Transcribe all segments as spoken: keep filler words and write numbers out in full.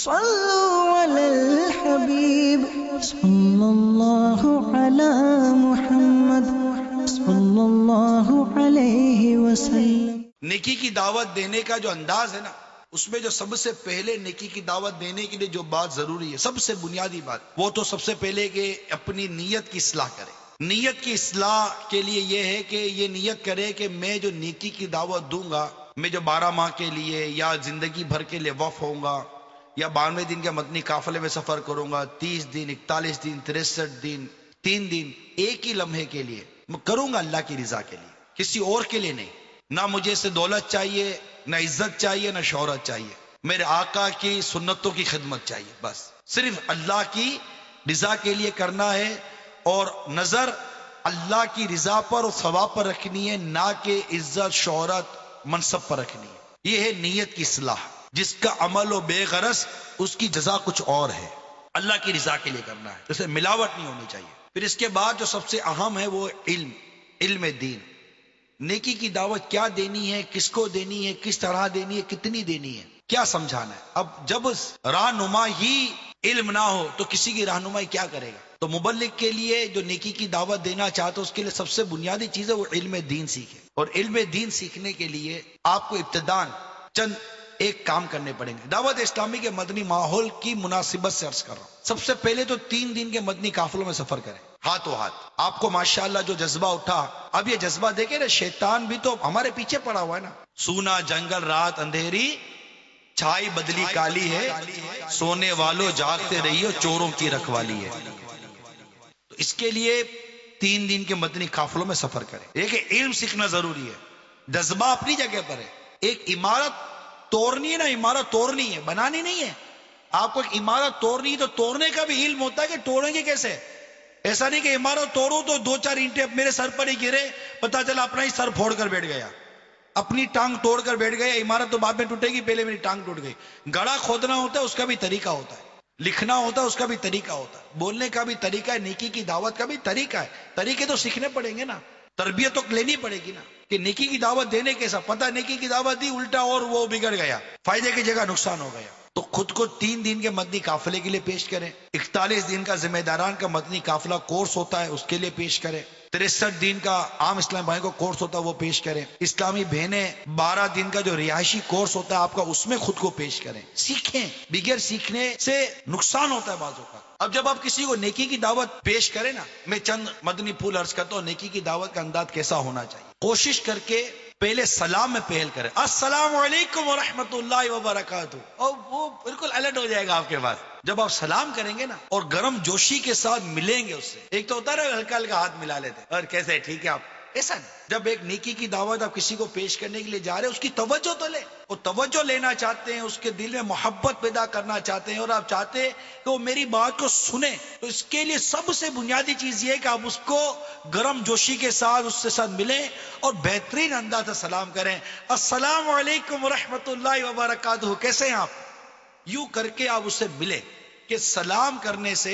صلوا علی الحبیب صلی اللہ علی محمد صلی اللہ علیہ وسلم۔ نیکی کی دعوت دینے کا جو انداز ہے نا، اس میں جو سب سے پہلے نیکی کی دعوت دینے کے لیے جو بات ضروری ہے، سب سے بنیادی بات، وہ تو سب سے پہلے کہ اپنی نیت کی اصلاح کرے۔ نیت کی اصلاح کے لیے یہ ہے کہ یہ نیت کرے کہ میں جو نیکی کی دعوت دوں گا، میں جو بارہ ماہ کے لیے یا زندگی بھر کے لیے وقف ہوں گا، یا بانوے دن کے مدنی قافلے میں سفر کروں گا، تیس دن، اکتالیس دن، تریسٹھ دن، تین دن، ایک ہی لمحے کے لیے میں کروں گا اللہ کی رضا کے لیے، کسی اور کے لیے نہیں۔ نہ مجھے سے دولت چاہیے، نہ عزت چاہیے، نہ شہرت چاہیے، میرے آقا کی سنتوں کی خدمت چاہیے، بس صرف اللہ کی رضا کے لیے کرنا ہے، اور نظر اللہ کی رضا پر اور ثواب پر رکھنی ہے، نہ کہ عزت، شہرت، منصب پر رکھنی ہے۔ یہ ہے نیت کی اصلاح۔ جس کا عمل و بے غرض، اس کی جزا کچھ اور ہے، اللہ کی رضا کے لیے کرنا ہے، اسے ملاوٹ نہیں ہونی چاہیے۔ پھر اس کے بعد جو سب سے اہم ہے وہ علم، علم دین۔ نیکی کی دعوت کیا دینی ہے، کس کو دینی ہے، کس طرح دینی ہے، کتنی دینی ہے، کیا سمجھانا ہے۔ اب جب رہنما ہی علم نہ ہو تو کسی کی رہنمائی کیا کرے گا؟ تو مبلغ کے لیے جو نیکی کی دعوت دینا چاہتا ہے، اس کے لیے سب سے بنیادی چیز ہے وہ علم دین سیکھے۔ اور علم دین سیکھنے کے لیے آپ کو ابتداً چند ایک کام کرنے پڑیں گے۔ دعوت اسلامی کے مدنی ماحول کی مناسبت سے عرض کر رہا ہوں، سب سے پہلے تو تین دن کے مدنی قافلوں میں سفر کریں، ہاتھ و ہاتھ۔ آپ کو ماشاءاللہ جو جذبہ اٹھا، اب یہ جذبہ دیکھیں نا، شیطان بھی تو ہمارے پیچھے پڑا ہوا ہے نا۔ سونا جنگل رات اندھیری، چھائی بدلی کالی ہے، سونے والوں جاگتے رہیو، چوروں کی رکھوالی ہے۔ تو اس کے لیے تین دن کے مدنی قافلوں میں سفر کریں۔ ایک علم سیکھنا ضروری ہے، جذبہ اپنی جگہ پر ہے۔ ایک عمارت توڑنی ہے نا، عمارت توڑنی ہے، بنانی نہیں ہے۔ آپ کو ایک عمارت توڑنی ہے تو توڑنے کا بھی علم ہوتا ہے کہ توڑیں گے کیسے۔ ایسا نہیں کہ عمارت توڑو تو دو چار اینٹیں میرے سر پر ہی گرے، پتا چلا اپنا ہی سر پھوڑ کر بیٹھ گیا، اپنی ٹانگ توڑ کر بیٹھ گیا۔ عمارت تو بعد میں ٹوٹے گی، پہلے میری ٹانگ ٹوٹ گئی۔ گڑھا کھودنا ہوتا ہے، اس کا بھی طریقہ ہوتا ہے، لکھنا ہوتا ہے، اس کا بھی طریقہ ہوتا ہے، بولنے کا بھی طریقہ ہے، نیکی کی دعوت کا بھی طریقہ ہے۔ طریقے تو سیکھنے پڑیں گے نا، تربیت تو لینی پڑے گی نا، کہ نیکی کی دعوت دینے کیسا پتہ، نیکی کی دعوت دی الٹا اور وہ بگڑ گیا، فائدے کی جگہ نقصان ہو گیا۔ تو خود کو تین دن کے مدنی قافلے کے لیے پیش کریں۔ اکتالیس دن کا ذمہ داران کا مدنی قافلہ کورس ہوتا ہے، اس کے لیے پیش کریں۔ تریسٹھ دن کا عام اسلام بھائی کو کورس ہوتا ہے، وہ پیش کریں۔ اسلامی بہنیں بارہ دن کا جو رہائشی کورس ہوتا ہے آپ کا، اس میں خود کو پیش کریں، سیکھیں۔ بغیر سیکھنے سے نقصان ہوتا ہے بعضوں کا۔ اب جب آپ کسی کو نیکی کی دعوت پیش کریں نا، میں چند مدنی پھول عرض کرتا ہوں نیکی کی دعوت کا انداز کیسا ہونا چاہیے۔ کوشش کر کے پہلے سلام میں پہل کریں، السلام علیکم ورحمۃ اللہ وبرکاتہ، اور وہ بالکل الرٹ ہو جائے گا آپ کے پاس۔ جب آپ سلام کریں گے نا اور گرم جوشی کے ساتھ ملیں گے اس سے، ایک تو ہوتا ہے ہلکا ہلکا ہاتھ ملا لیتے اور کیسے ٹھیک ہے آپ، ایسا نہیں۔ جب ایک نیکی کی دعوت آپ کسی کو پیش کرنے کے لیے جا رہے ہیں، اس کی توجہ تو لیں، اور توجہ لینا چاہتے ہیں، اس کے دل میں محبت پیدا کرنا چاہتے ہیں، اور آپ چاہتے ہیں کہ وہ میری بات کو سنیں، تو اس کے لیے سب سے بنیادی چیز یہ ہے کہ آپ اس کو گرم جوشی کے ساتھ اس کے ساتھ ملیں اور بہترین انداز سے سلام کریں، السلام علیکم ورحمۃ اللہ وبرکاتہ، کیسے ہیں آپ، یوں کر کے آپ اس سے ملیں، کہ سلام کرنے سے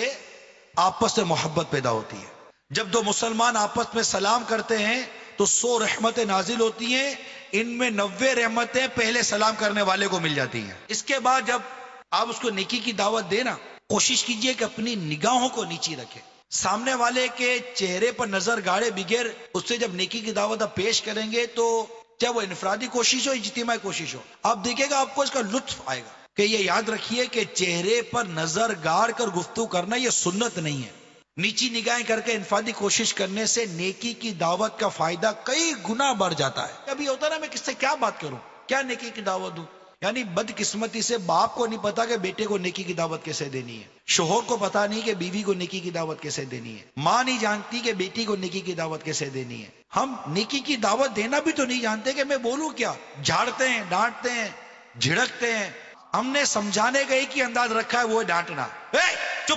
آپس میں محبت پیدا ہوتی ہے۔ جب دو مسلمان آپس میں سلام کرتے ہیں تو سو رحمتیں نازل ہوتی ہیں، ان میں نوے رحمتیں پہلے سلام کرنے والے کو مل جاتی ہیں۔ اس کے بعد جب آپ اس کو نیکی کی دعوت دینا، کوشش کیجئے کہ اپنی نگاہوں کو نیچی رکھیں، سامنے والے کے چہرے پر نظر گاڑے بغیر اس سے جب نیکی کی دعوت آپ پیش کریں گے، تو چاہے وہ انفرادی کوشش ہو، اجتماعی کوشش ہو، آپ دیکھیں گا آپ کو اس کا لطف آئے گا۔ کہ یہ یاد رکھیے کہ چہرے پر نظر گاڑ کر گفتگو کرنا یہ سنت نہیں ہے۔ نیچی نگاہیں کر کے انفرادی کوشش کرنے سے نیکی کی دعوت کا فائدہ کئی گنا بڑھ جاتا ہے۔ کبھی ہوتا نا میں کس سے کیا بات کروں، کیا نیکی کی دعوت دوں، یعنی بدقسمتی سے باپ کو نہیں پتا کہ بیٹے کو نیکی کی دعوت کیسے دینی ہے، شوہر کو پتا نہیں کہ بیوی کو نیکی کی دعوت کیسے دینی ہے، ماں نہیں جانتی کہ بیٹی کو نیکی کی دعوت کیسے دینی ہے۔ ہم نیکی کی دعوت دینا بھی تو نہیں جانتے کہ میں بولوں کیا، جھاڑتے ہیں، ڈانٹتے ہیں، جھڑکتے ہیں۔ ہم نے سمجھانے کا ایک ہی انداز رکھا ہے، وہ ہے ڈانٹنا۔ اے چپ،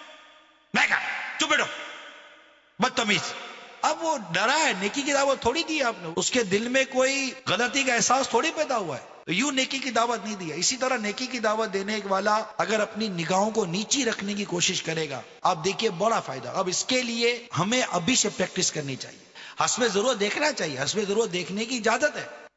میں کہا چپ بیٹھو، بدتمیز۔ اب وہ ڈرا ہے، نیکی کی دعوت تھوڑی دی ہے آپ نے، اس کے دل میں کوئی غلطی کا احساس تھوڑی پیدا ہوا ہے، یوں نیکی کی دعوت نہیں دی ہے۔ اسی طرح نیکی کی دعوت دینے والا اگر اپنی نگاہوں کو نیچی رکھنے کی کوشش کرے گا، آپ دیکھیے بڑا فائدہ۔ اب اس کے لیے ہمیں ابھی سے پریکٹس کرنی چاہیے، حسب ضرورت دیکھنا چاہیے، حسب ضرورت دیکھنے کی اجازت ہے،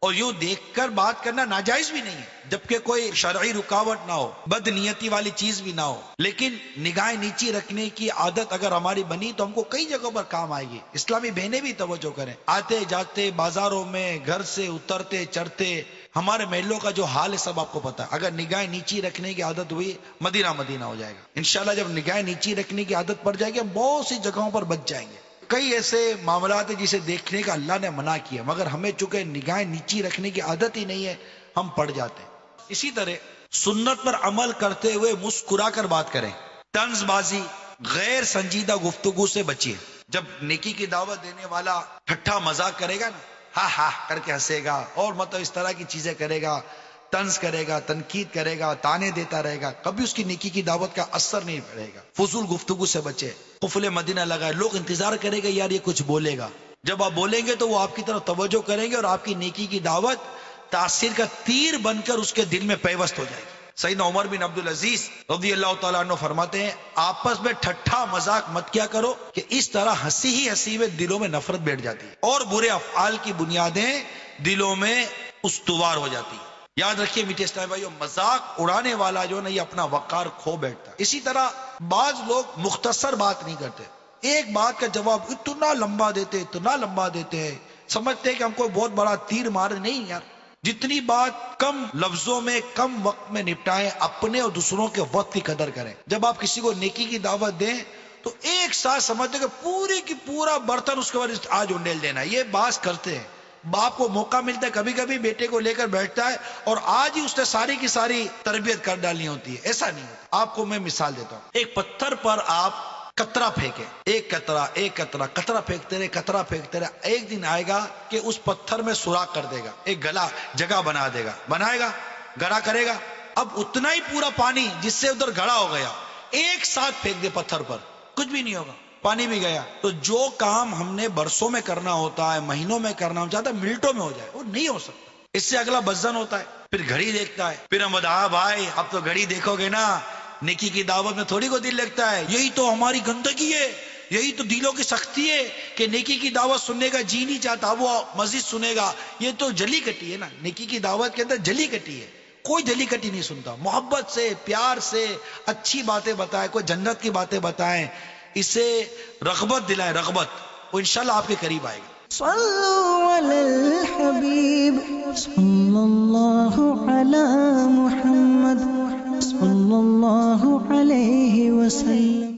اور یوں دیکھ کر بات کرنا ناجائز بھی نہیں ہے، جبکہ کوئی شرعی رکاوٹ نہ ہو، بد نیتی والی چیز بھی نہ ہو، لیکن نگاہیں نیچی رکھنے کی عادت اگر ہماری بنی تو ہم کو کئی جگہوں پر کام آئے گی۔ اسلامی بہنیں بھی توجہ کریں، آتے جاتے بازاروں میں، گھر سے اترتے چڑھتے، ہمارے محلوں کا جو حال ہے سب آپ کو پتا ہے۔ اگر نگاہیں نیچی رکھنے کی عادت ہوئی، مدینہ مدینہ ہو جائے گا انشاءاللہ۔ جب نگاہیں نیچی رکھنے کی عادت پڑ جائے گی، ہم بہت سی جگہوں پر بچ جائیں گے۔ کئی ایسے معاملات ہیں جسے دیکھنے کا اللہ نے منع کیا، مگر ہمیں چونکہ نگاہیں نیچی رکھنے کی عادت ہی نہیں ہے، ہم پڑ جاتے ہیں۔ اسی طرح سنت پر عمل کرتے ہوئے مسکرا کر بات کریں، طنز بازی، غیر سنجیدہ گفتگو سے بچیے۔ جب نیکی کی دعوت دینے والا ٹھٹھا مذاق کرے گا نا، ہاں ہاں کر کے ہنسے گا اور مطلب اس طرح کی چیزیں کرے گا، طنز کرے گا، تنقید کرے گا، تانے دیتا رہے گا، کبھی اس کی نیکی کی دعوت کا اثر نہیں پڑے گا۔ فضول گفتگو سے بچے، قفل مدینہ لگائے، لوگ انتظار کریں گے یار یہ کچھ بولے گا، جب آپ بولیں گے تو وہ آپ کی طرف توجہ کریں گے اور آپ کی نیکی کی دعوت تاثیر کا تیر بن کر اس کے دل میں پیوست ہو جائے گی۔ سیدنا عمر بن عبدالعزیز رضی اللہ تعالیٰ عنہ فرماتے ہیں، آپس میں ٹھٹھا مذاق مت کیا کرو کہ اس طرح ہنسی ہی ہنسی میں دلوں میں نفرت بیٹھ جاتی ہے اور برے افعال کی بنیادیں دلوں میں استوار ہو جاتی ہیں۔ یاد رکھیے میٹھے اسلامی بھائیو، مذاق اڑانے والا جو ہے نا یہ اپنا وقار کھو بیٹھتا ہے۔ اسی طرح بعض لوگ مختصر بات نہیں کرتے، ایک بات کا جواب اتنا لمبا دیتے اتنا لمبا دیتے ہیں، سمجھتے ہیں کہ ہم کوئی بہت بڑا تیر مارے۔ نہیں یار، جتنی بات کم لفظوں میں کم وقت میں نپٹائیں، اپنے اور دوسروں کے وقت کی قدر کریں۔ جب آپ کسی کو نیکی کی دعوت دیں تو ایک ساتھ سمجھتے کہ پوری کی پورا برتن اس کے بعد آج انڈیل دینا ہے۔ یہ بعض کرتے ہیں، باپ کو موقع ملتا ہے کبھی کبھی بیٹے کو لے کر بیٹھتا ہے اور آج ہی اس نے ساری کی ساری تربیت کر ڈالنی ہوتی ہے، ایسا نہیں ہوتا۔ آپ کو میں مثال دیتا ہوں، ایک پتھر پر آپ قطرہ پھینکے، ایک قطرہ ایک قطرہ قطرہ پھینکتے رہے قطرہ پھینکتے رہے، ایک دن آئے گا کہ اس پتھر میں سوراخ کر دے گا، ایک گلا جگہ بنا دے گا، بنائے گا، گڑھا کرے گا، اب اتنا ہی پورا پانی جس سے ادھر گڑھا ہو گیا ایک ساتھ پھینک دے پتھر پر، کچھ بھی نہیں ہوگا، پانی بھی گیا۔ تو جو کام ہم نے برسوں میں کرنا ہوتا ہے، مہینوں میں کرنا ہوتا ہے، منٹوں میں ہو جائے، وہ نہیں ہو سکتا۔ اس سے اگلا بزن ہوتا ہے، پھر گھڑی دیکھتا ہے، پھر ہم بتا بھائی اب تو گھڑی دیکھو گے نا، نیکی کی دعوت میں تھوڑی کو دل لگتا ہے، یہی تو ہماری گندگی ہے، یہی تو دلوں کی سختی ہے کہ نیکی کی دعوت سننے کا جی نہیں چاہتا، وہ مزید سنے گا۔ یہ تو جلی کٹی ہے نا، نیکی کی دعوت کے اندر جلی کٹی ہے، کوئی جلی کٹی نہیں سنتا۔ محبت سے، پیار سے اچھی باتیں بتائیں، کوئی جنت کی باتیں بتائیں، اسے رغبت دلائیں، رغبت، وہ انشاءاللہ آپ کے قریب آئے گا۔ صلوا علی الحبیب صلی اللہ علی محمد صلی اللہ علیہ وسلم۔